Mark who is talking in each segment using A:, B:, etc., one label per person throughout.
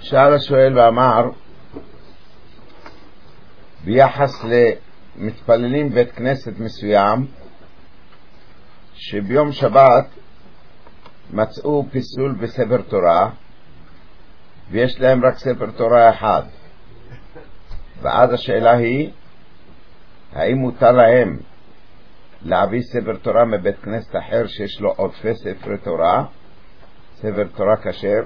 A: שאל השואל ואמר, ביחס למתפללים בית כנסת מסוים, שביום שבת מצאו פיסול בספר תורה, ויש להם רק ספר תורה אחד. ואז השאלה היא, האם מותר להם להביא ספר תורה מבית כנסת אחר שיש לו עודפי ספר תורה, ספר תורה כשר,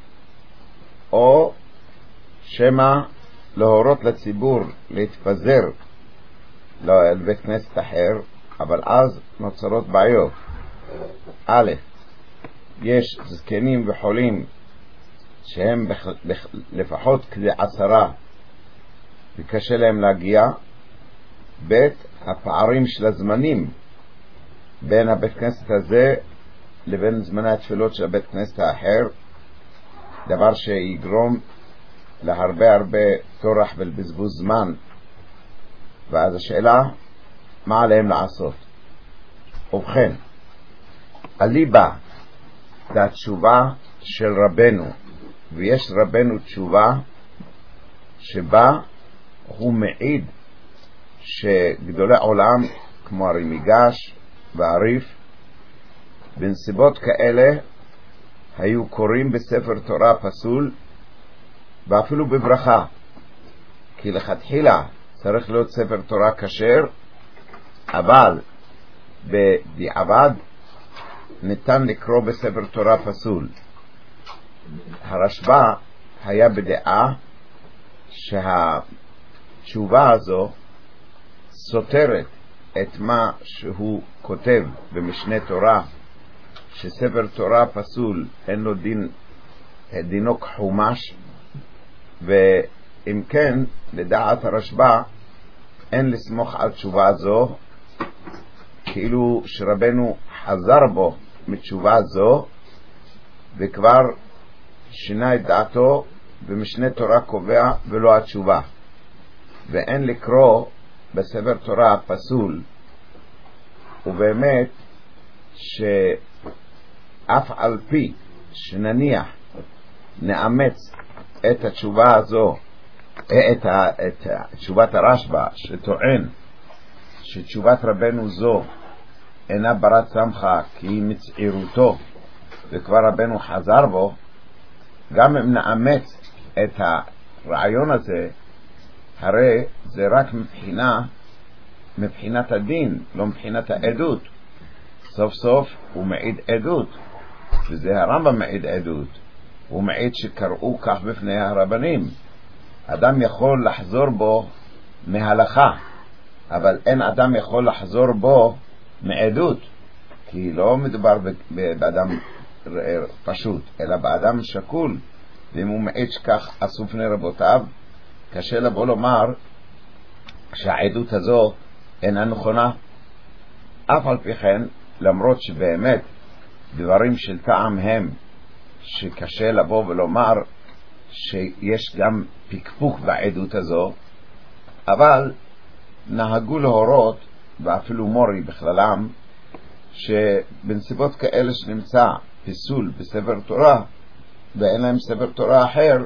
A: או שמא להורות לציבור להתפזר לבית כנסת אחר, אבל אז נוצרות בעיות. א', יש זקנים וחולים שהם לפחות כדי 10 וקשה להם להגיע. ב', הפערים של הזמנים בין הבית כנסת הזה לבין זמני התפילות של הבית כנסת האחר, דבר שיגרום להרבה טורח ולבזבוז זמן. ואז השאלה, מה עליהם לעשות? ובכן, הליבה זה התשובה של רבנו, ויש רבנו תשובה שבה הוא מעיד שגדולי עולם כמו הרימיגש והריף בנסיבות כאלה היו קוראים בספר תורה פסול ואפילו בברכה, כי לכתחילה צריך להיות ספר תורה כשר, אבל בדיעבד ניתן לקרוא בספר תורה פסול. הרשב"א היה בדעה שהתשובה הזו סותרת את מה שהוא כותב במשנה תורה, שספר תורה פסול אין לו דינו כחומש, ואם כן, לדעת הרשב"א אין לסמוך על תשובה זו, כאילו שרבנו חזר בו מתשובה זו וכבר שינה את דעתו, במשנה תורה קובע ולא התשובה, ואין לקרוא בספר תורה פסול. ובאמת שאף על פי שנניח נאמץ את התשובה הזו, את תשובת הרשב"א שטוען שתשובת רבנו זו אינה ברת סמכה כי היא מצעירותו וכבר רבנו חזר בו, גם אם נאמץ את הרעיון הזה, הרי זה רק מבחינת הדין, לא מבחינת העדות. סוף סוף הוא מעיד עדות, וזה הרמב"ם מעיד עדות. הוא מעיד שקראו כך בפני הרבנים. אדם יכול לחזור בו מהלכה, אבל אין אדם יכול לחזור בו מעדות, כי לא מדובר באדם פשוט, אלא באדם שקול. ואם הוא מעיד שכך עשו פני רבותיו, קשה לבוא לומר שהעדות הזו אינה נכונה. אף על פי כן, למרות שבאמת דברים של טעם הם שקשה לבוא ולומר שיש גם פקפוק בעדות הזו, אבל נהגו להורות, ואפילו מורי בכללם, שבנסיבות כאלה שנמצא פיסול בספר תורה ואין להם ספר תורה אחר,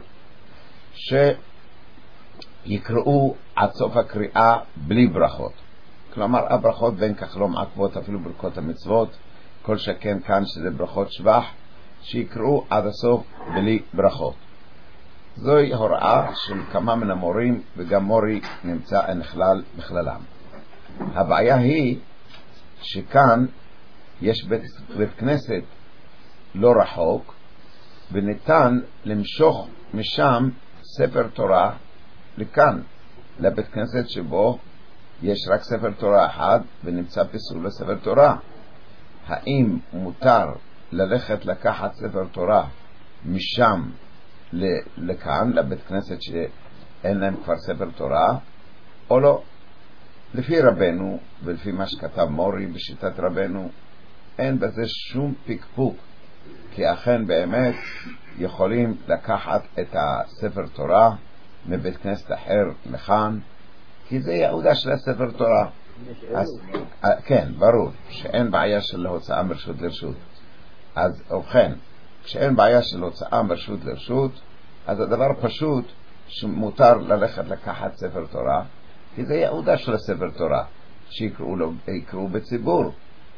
A: שיקראו עד סוף הקריאה בלי ברכות. כלומר, הברכות בין כך לא מעכבות אפילו ברכות המצוות, כל שכן כאן שזה ברכות שבח, שיקראו עד הסוף בלי ברכות. זוהי הוראה של כמה מן המורים, וגם מורי נמצא נכלל בכללם. הבעיה היא שכאן יש בית כנסת לא רחוק, וניתן למשוך משם ספר תורה לכאן, לבית כנסת שבו יש רק ספר תורה אחד ונמצא פיסול בספר תורה. האם מותר ללכת לקחת ספר תורה משם לכאן, לבית כנסת שאין להם כבר ספר תורה, או לא? לפי רבנו ולפי מה שכתב מורי בשיטת רבנו, אין בזה שום פקפוק, כי אכן באמת יכולים לקחת את הספר תורה מבית כנסת אחר לכאן, כי זה יעודה של הספר תורה. אז, כן, ברור שאין בעיה של הוצאה מרשות לרשות. אז ובכן, כשאין בעיה של הוצאה מרשות לרשות, אז הדבר פשוט שמותר ללכת לקחת ספר תורה, כי זה יעודה של הספר תורה, שיקראו בציבור.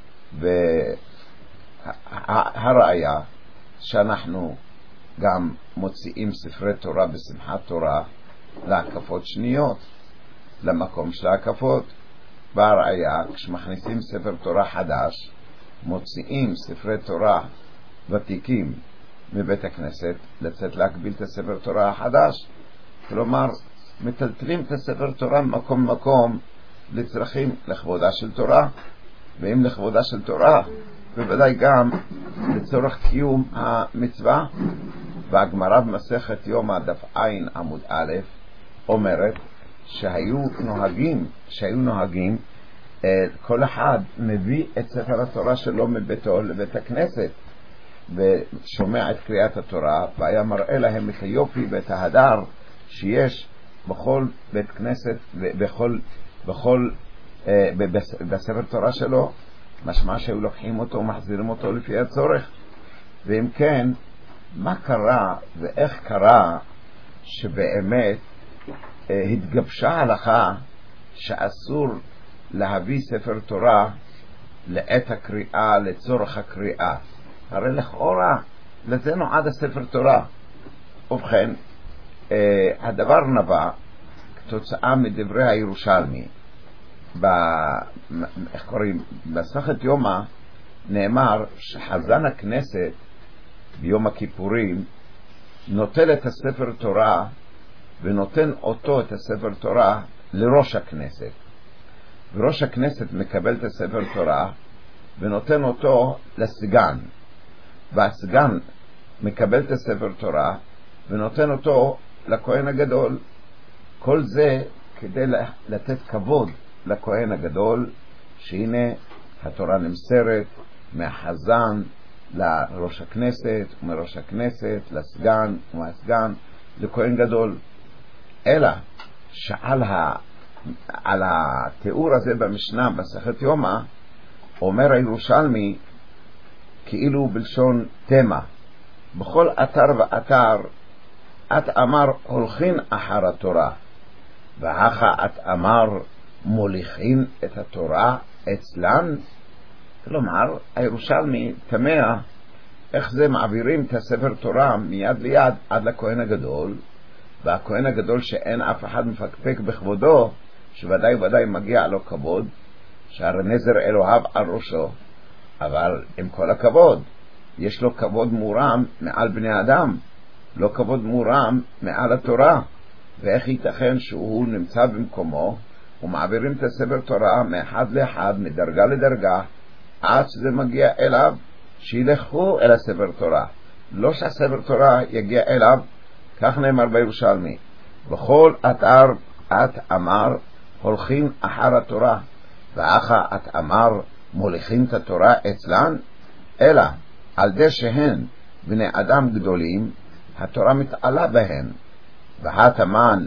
A: והראיה שאנחנו גם מוציאים ספרי תורה בשמחת תורה להקפות שניות, למקום של ההקפות. והראיה, כשמכניסים ספר תורה חדש, מוציאים ספרי תורה ותיקים מבית הכנסת לצאת להקביל את הספר תורה החדש. כלומר, מטלטלים את הספר תורה ממקום למקום לצרכים לכבודה של תורה, ואם לכבודה של תורה, בוודאי גם לצורך קיום המצווה. והגמרא במסכת יומא דף עין עמוד א' אומרת שהיו נוהגים כל אחד מביא את ספר התורה שלו מביתו לבית הכנסת ושומע את קריאת התורה, והיה מראה להם את היופי ואת ההדר שיש בכל בית כנסת בספר תורה שלו, משמע שהיו לוקחים אותו ומחזירים אותו לפי הצורך. ואם כן, מה קרה ואיך קרה שבאמת התגבשה ההלכה שאסור להביא ספר תורה לעת הקריאה, לצורך הקריאה? הרי לכאורה לזה נועד הספר תורה. ובכן, הדבר נבע כתוצאה מדברי הירושלמי. איך קוראים? במסכת יומא נאמר שחזן הכנסת ביום הכיפורים נוטל את הספר תורה ונותן אותו, את הספר תורה, לראש הכנסת, וראש הכנסת מקבל את הספר תורה ונותן אותו לסגן, והסגן מקבל את הספר תורה ונותן אותו לכהן הגדול. כל זה כדי לתת כבוד לכהן הגדול, שהנה התורה נמסרת מהחזן לראש הכנסת, ומראש הכנסת לסגן, ומהסגן לכהן גדול. אלא שעל התיאור הזה במשנה במסכת יומא אומר הירושלמי כאילו בלשון תמה, בכל אתר ואתר את אמר הולכין אחר התורה, והכה את אמר מוליכין את התורה אצלן. כלומר, הירושלמי תמה איך זה מעבירים את הספר תורה מיד ליד עד לכהן הגדול, והכהן הגדול שאין אף אחד מפקפק בכבודו, שוודאי ודאי מגיע לו כבוד, שהרי נזר אלוהיו על ראשו, אבל עם כל הכבוד יש לו כבוד מורם מעל בני אדם, לא כבוד מורם מעל התורה. ואיך ייתכן שהוא נמצא במקומו ומעבירים את הספר תורה מאחד לאחד, מדרגה לדרגה, עד שזה מגיע אליו, שילכו אל הספר תורה, לא שהספר תורה יגיע אליו. כך נאמר בירושלמי, בכל אתר את אמר הולכים אחר התורה, ואחה את אמר מוליכים את התורה אצלן. אלא על די שהן בני אדם גדולים, התורה מתעלה בהן. והתמן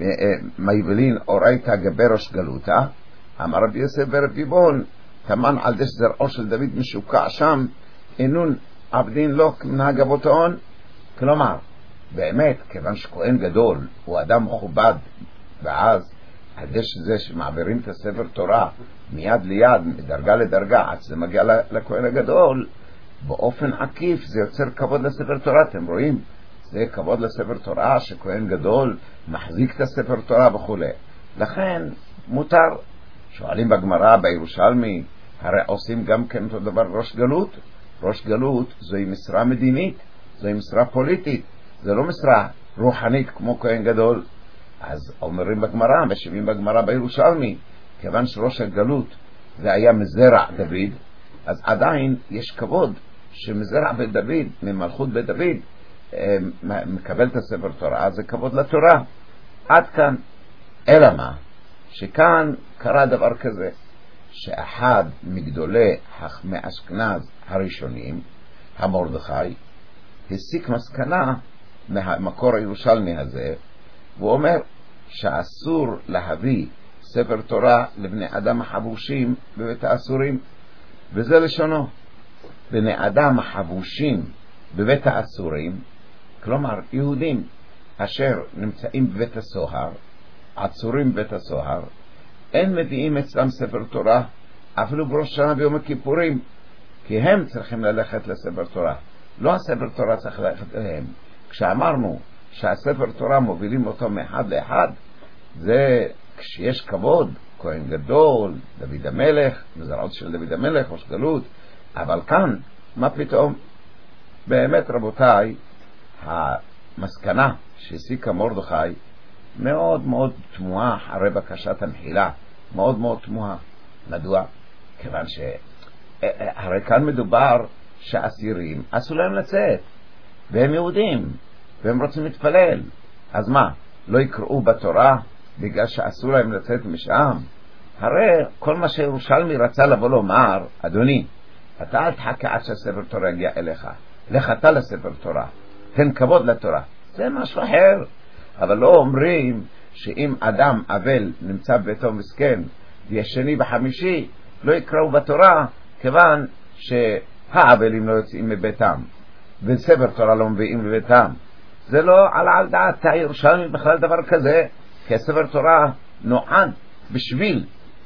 A: מייבלין אורייתא גברוש גלותה, אמר רבי יוסף ברבי בון, תמן על די שזרעו של דוד משוקע שם, אינון עבדין לו כמנהג אבותיהן. כלומר, באמת, כיוון שכהן גדול הוא אדם מכובד, ואז על די שזה שמעבירים את הספר תורה מיד ליד, מדרגה לדרגה, עד שזה מגיע לכהן הגדול, באופן עקיף זה יוצר כבוד לספר תורה. אתם רואים? זה כבוד לספר תורה, שכהן גדול מחזיק את הספר תורה וכו'. לכן מותר. שואלים בגמרא בירושלמי, הרי עושים גם כן אותו דבר ראש גלות. ראש גלות זוהי משרה מדינית, זוהי משרה פוליטית, זה לא משרה רוחנית כמו כהן גדול. אז אומרים בגמרא, משיבים בגמרא בירושלמי, כיוון שראש הגלות זה היה מזרע דוד, אז עדיין יש כבוד שמזרע בית דוד, ממלכות בית דוד, מקבל את הספר תורה, זה כבוד לתורה. עד כאן. אלא מה? שכאן קרה דבר כזה, שאחד מגדולי חכמי אשכנז הראשונים, המרדכי, הסיק מסקנה מהמקור הירושלמי הזה, והוא אומר שאסור להביא ספר תורה לבני אדם החבושים בבית האסורים. וזה לשונו, בני אדם החבושים בבית האסורים, כלומר יהודים אשר נמצאים בבית הסוהר, עצורים בבית הסוהר, אין מביאים אצלם ספר תורה, אפילו בראש שנה ביום הכיפורים, כי הם צריכים ללכת לספר תורה. לא הספר תורה צריך ללכת אליהם. כשאמרנו שהספר תורה מובילים אותו מאחד לאחד, זה כשיש כבוד, כהן גדול, דוד המלך, מזרעות של דוד המלך, ראש גלות, אבל כאן, מה פתאום? באמת רבותיי, המסקנה שהסיקה מרדכי מאוד מאוד תמוהה אחרי בקשת המחילה, מאוד מאוד תמוהה. מדוע? כיוון הרי כאן מדובר שאסירים אסור להם לצאת, והם יהודים, והם רוצים להתפלל. אז מה, לא יקראו בתורה בגלל שאסור להם לצאת משם? הרי כל מה שירושלמי רצה לבוא לומר, אדוני, אתה אל תחכה עד שהספר תורה יגיע אליך, לך אתה לספר תורה, תן כבוד לתורה, זה משהו אחר. אבל לא אומרים שאם אדם אבל נמצא בביתו מסכן וישני בחמישי, לא יקראו בתורה, כיוון שהאבלים לא יוצאים מביתם וספר תורה לא מביאים לביתם. זה לא על דעת הירושלמי בכלל דבר כזה, כי הספר תורה נועד בשביל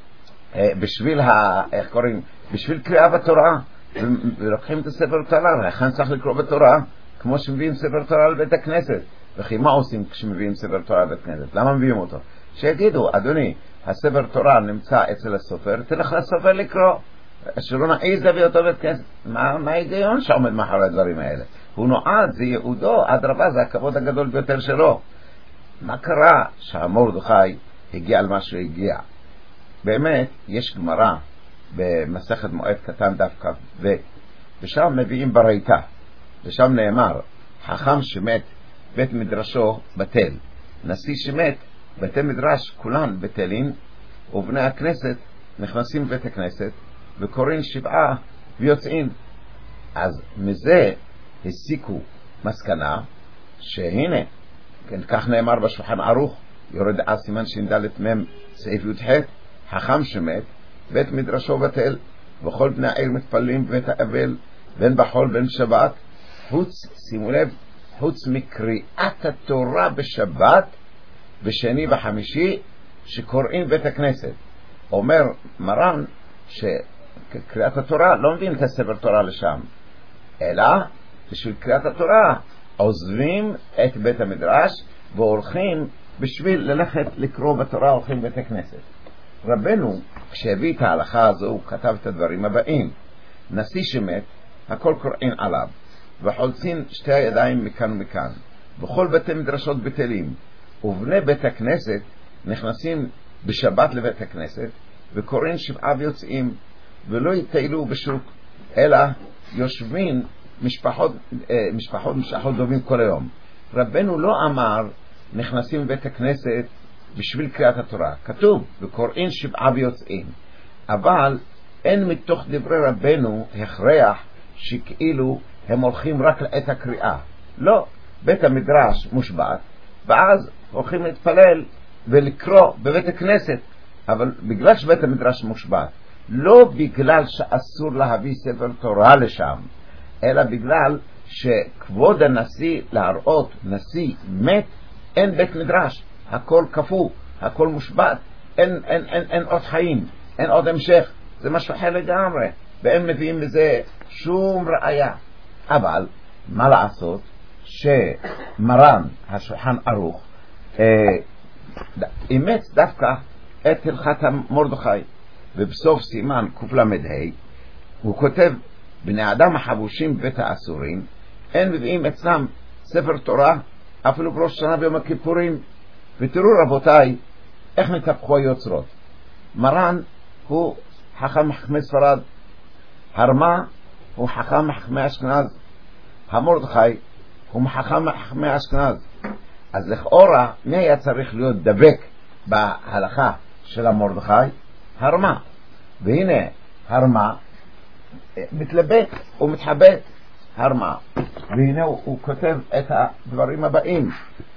A: איך קוראים? בשביל קריאה בתורה, ולוקחים את הספר תורה, לכן צריך לקרוא בתורה כמו שמביאים ספר תורה לבית הכנסת. וכי מה עושים כשמביאים ספר תורה לבית הכנסת? למה מביאים אותו? שיגידו, אדוני, הספר תורה נמצא אצל הסופר, תלך לסופר לקרוא, שלא נעיז להביא אותו בית כנסת. מה ההיגיון שעומד מאחורי הדברים האלה? הוא נועד, זה ייעודו, אדרבה, זה הכבוד הגדול ביותר שלו. מה קרה שהמרדכי הגיע על מה שהוא הגיע? באמת, יש גמרא במסכת מועד קטן דווקא, ושם מביאים ברייתא, ושם נאמר, חכם שמת בית מדרשו בטל, נשיא שמת בתי מדרש כולן בטלים, ובני הכנסת נכנסים בבית הכנסת וקוראים שבעה ויוצאים. אז מזה הסיקו מסקנה שהנה, כן, כך נאמר בשולחן ערוך, יורד סימן ש"ד מ' סעיף י"ח, חכם שמת בית מדרשו בטל, וכל בני העיר מתפללים בבית האבל, בין בחול בין שבת, שימו לב, חוץ מקריאת התורה בשבת בשני וחמישי שקוראים בית הכנסת. אומר מרן שקריאת התורה לא מביאים את הספר תורה לשם, אלא בשביל קריאת התורה עוזבים את בית המדרש והולכים בשביל ללכת לקרוא בתורה, הולכים בית הכנסת. רבנו כשהביא את ההלכה הזו הוא כתב את הדברים הבאים: נשיא שמת הכל קוראים עליו וחולצים שתי הידיים מכאן ומכאן, בכל בתי מדרשות בטלים, ובני בית הכנסת נכנסים בשבת לבית הכנסת וקוראים שבעה ויוצאים, ולא יטיילו בשוק אלא יושבים משפחות דומים כל היום. רבנו לא אמר נכנסים לבית הכנסת בשביל קריאת התורה, כתוב וקוראים שבעה ויוצאים, אבל אין מתוך דברי רבנו הכרח שכאילו הם הולכים רק לעת הקריאה. לא, בית המדרש מושבת ואז הולכים להתפלל ולקרוא בבית הכנסת, אבל בגלל שבית המדרש מושבת, לא בגלל שאסור להביא ספר תורה לשם, אלא בגלל שכבוד הנשיא להראות נשיא מת, אין בית מדרש, הכל כפו, הכל מושבת, אין עוד חיים, אין עוד המשך, זה משהו אחר לגמרי, והם מביאים לזה שום ראיה. אבל מה לעשות שמרן השולחן ערוך אימץ דווקא את הלכת מרדכי, ובסוף סימן קל"ה הוא כותב: בני אדם החבושים בבית האסורים אין מביאים אצלם ספר תורה אפילו בראש שנה ביום הכיפורים. ותראו רבותיי איך מתהפכו היוצרות. מרן הוא חכם מחכמי ספרד, הרמה הוא חכם מחכמי אשכנז, המרדכי הוא חכם מחכמי אשכנז. אז לכאורה מי היה צריך להיות דבק בהלכה של המרדכי? הרמה. והנה הרמה מתלבט ומתחבט, הרמה. והנה הוא כותב את הדברים הבאים: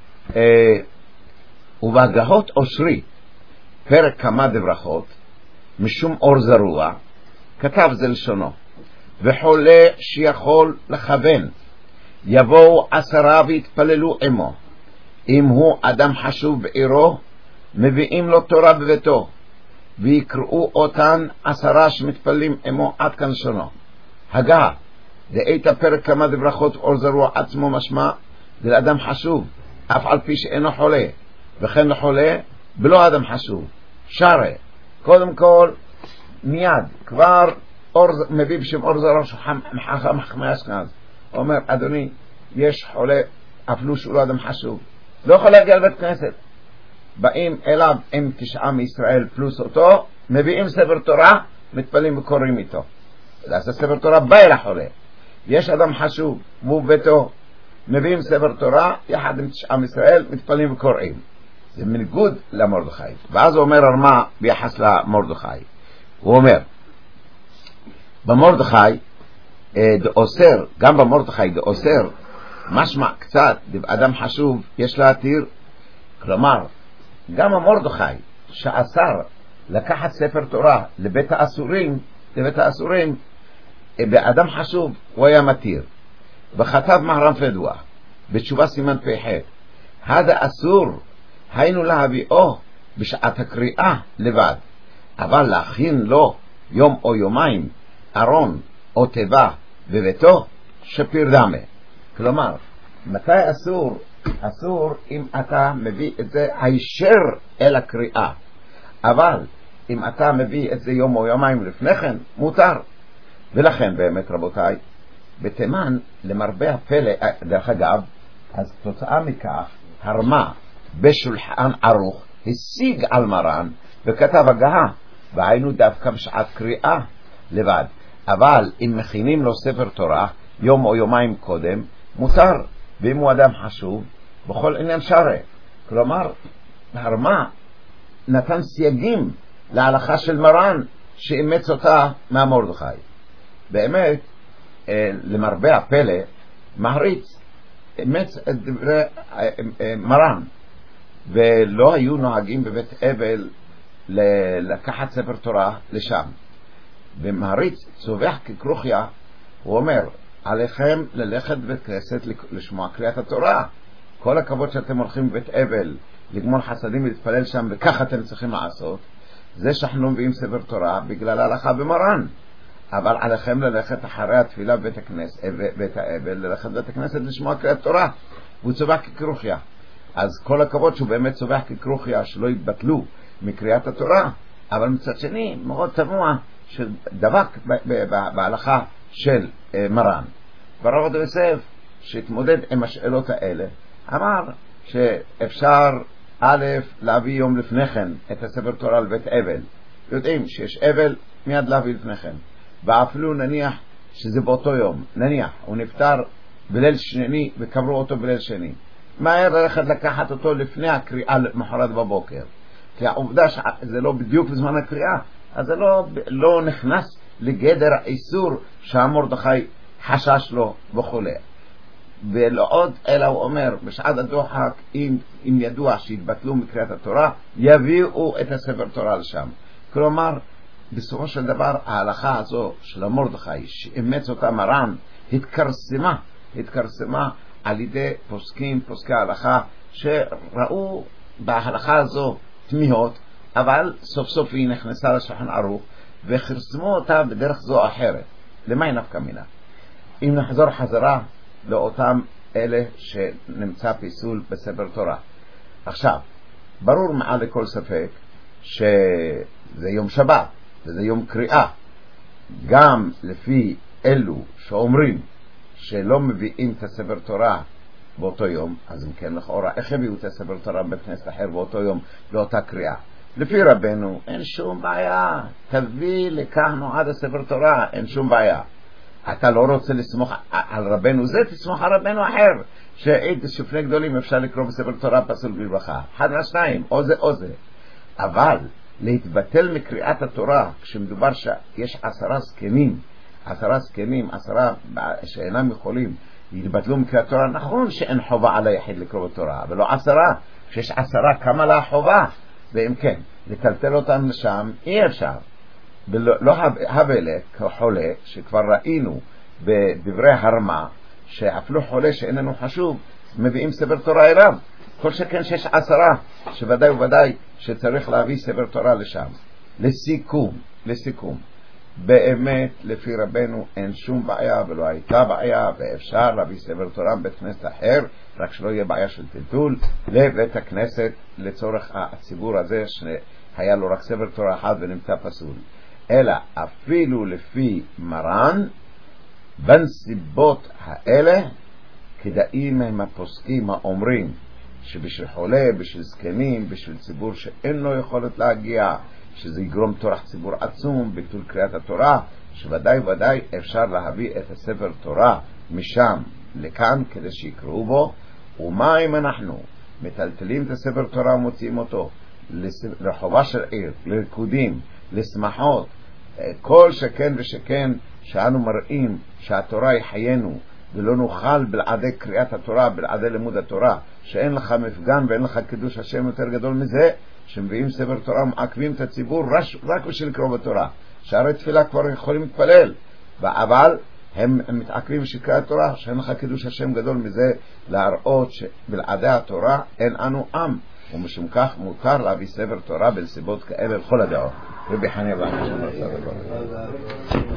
A: ובהגהות אושרי פרק כמה דברכות משום אור זרוע, כתב זה לשונו: וחולה שיכול לכוון יבואו 10 והתפללו עמו, אם הוא אדם חשוב בעירו, מביאים לו תורה בביתו, ויקראו אותן 10 שמתפללים עמו עד כאן שונו. הגה, דאית הפרק כמה דברכות אור זרוע עצמו משמע, זה לאדם חשוב, אף על פי שאינו חולה, וכן לחולה, בלא אדם חשוב. שרה, קודם כל, מיד, כבר מביא בשם אור זרוע מחכמי אשכנז. הוא אומר, אדוני, יש חולה, אפילו שהוא לא אדם חשוב, לא יכול להגיע לבית כנסת. באים אליו עם 9 מישראל פלוס אותו, מביאים ספר תורה, מתפלים וקוראים איתו. לעשות ספר תורה בא אל החולה. יש אדם חשוב, והוא ביתו, מביאים ספר תורה, יחד עם 9 מישראל, מתפלים וקוראים. זה מנגוד למרדכי. ואז הוא אומר הרמה ביחס למרדכי. הוא אומר, במרדכי, דאוסר, גם במרדכי דאוסר, משמע קצת, אדם חשוב, יש להתיר. כלומר, גם המרדכי שאסר לקחת ספר תורה לבית האסורים, באדם חשוב הוא היה מתיר. וכתב מהר"ם פדואה בתשובה סימן פ"ח, הדה אסור היינו להביאו בשעת הקריאה לבד, אבל להכין לו יום או יומיים ארון או תיבה בביתו שפיר דמה. כלומר, מתי אסור? אסור אם אתה מביא את זה הישר אל הקריאה, אבל אם אתה מביא את זה יום או יומיים לפני כן, מותר. ולכן באמת רבותיי, בתימן למרבה הפלא, דרך אגב, אז תוצאה מכך, הרמה בשולחן ערוך השיג על מרן וכתב הגהה, והיינו דווקא בשעת קריאה לבד. אבל אם מכינים לו ספר תורה יום או יומיים קודם, מותר. ואם הוא אדם חשוב, בכל עניין שרה. כלומר, הרמה נתן סייגים להלכה של מרן שאימץ אותה מהמרדכי. באמת, למרבה הפלא, מהריץ אימץ את דברי מרן, ולא היו נוהגים בבית אבל לקחת ספר תורה לשם. ומהריץ צובח ככרוכיה, הוא אומר, עליכם ללכת בבית כנסת לשמוע קריאת התורה. כל הכבוד שאתם הולכים בבית אבל לגמול חסדים ולהתפלל שם, וככה אתם צריכים לעשות. זה שאנחנו מביאים ספר תורה בגלל ההלכה במרן, אבל עליכם ללכת אחרי התפילה בבית הכנסת, בית האבל, ללכת בבית הכנסת לשמוע קריאת תורה. והוא צובח ככרוכיה. אז כל הכבוד שהוא באמת צובח ככרוכיה, שלא יתבטלו מקריאת התורה. אבל מצד שני מאוד תמוה שדבק בהלכה של מרן. ברב עובדיה יוסף שהתמודד עם השאלות האלה, אמר שאפשר א' להביא יום לפני כן את הספר תורה לבית אבל. יודעים שיש אבל, מיד להביא לפני כן. ואפילו נניח שזה באותו יום, נניח הוא נפטר בליל שני וקברו אותו בליל שני, מהר ללכת לקחת אותו לפני הקריאה למחרת בבוקר, כי העובדה שזה לא בדיוק בזמן הקריאה, אז זה לא נכנס לגדר האיסור שהמרדכי חשש לו וכולי. ולעוד אלא הוא אומר, בשעת הדוחק, אם ידוע שהתבטלו מקריאת התורה, יביאו את הספר תורה לשם. כלומר, בסופו של דבר ההלכה הזו של המרדכי שאימץ אותה מרן התכרסמה על ידי פוסקי ההלכה שראו בהלכה הזו תמיהות, אבל סוף סוף היא נכנסה לשולחן ערוך וחרסמו אותה בדרך זו או אחרת. למה היא נפקא מינה? אם נחזור חזרה לאותם אלה שנמצא פיסול בספר תורה. עכשיו, ברור מעל לכל ספק שזה יום שבת, וזה יום קריאה. גם לפי אלו שאומרים שלא מביאים את הספר תורה באותו יום, אז אם כן לכאורה, איך הביאו את הספר תורה בכנסת אחר באותו יום לאותה קריאה? לפי רבנו אין שום בעיה, תביא לכאן עד הספר תורה, אין שום בעיה. אתה לא רוצה לסמוך על רבנו זה, תסמוך על רבנו אחר, שעד שפני גדולים אפשר לקרוא בספר תורה פסול בברכה, אחד מהשניים, או זה או זה. אבל להתבטל מקריאת התורה כשמדובר שיש 10 זקנים שאינם יכולים להתבטלו מקריאת התורה, נכון שאין חובה על היחיד לקרוא בתורה, אבל לא 10, כשיש 10 כמה לה חובה? ואם כן, לטלטל אותם לשם אי אפשר. ולא הבלק חולה, שכבר ראינו בדברי הרמה שאפילו חולה שאיננו חשוב מביאים ספר תורה אליו, כל שכן 16 שוודאי וודאי שצריך להביא ספר תורה לשם. לסיכום, באמת לפי רבנו אין שום בעיה ולא הייתה בעיה, ואפשר להביא ספר תורה בבית כנסת אחר, רק שלא יהיה בעיה של טלטול, לבית הכנסת לצורך הציבור הזה שהיה לו רק ספר תורה אחד ונמצא פסול. אלא אפילו לפי מרן, בנסיבות האלה כדאים הם הפוסקים האומרים שבשביל חולה, בשביל זקנים, בשביל ציבור שאין לו יכולת להגיע, שזה יגרום טורח ציבור עצום, ביטול קריאת התורה, שוודאי ודאי אפשר להביא את הספר תורה משם לכאן כדי שיקראו בו. ומה אם אנחנו מטלטלים את הספר תורה ומוציאים אותו לרחובה של עיר, לרקודים, לשמחות, כל שכן ושכן שאנו מראים שהתורה היא חיינו, ולא נוכל בלעדי קריאת התורה, בלעדי לימוד התורה, שאין לך מפגן ואין לך קידוש השם יותר גדול מזה, שמביאים ספר תורה מעכבים את הציבור רק בשביל לקרוא בתורה. שערי תפילה כבר יכולים להתפלל, אבל הם מתעכבים בשביל קריאת התורה, שאין לך קידוש השם גדול מזה, להראות שבלעדי התורה אין אנו עם, ומשום כך מותר להביא ספר תורה בנסיבות כאלה לכל הדעות. רבי חניה ואני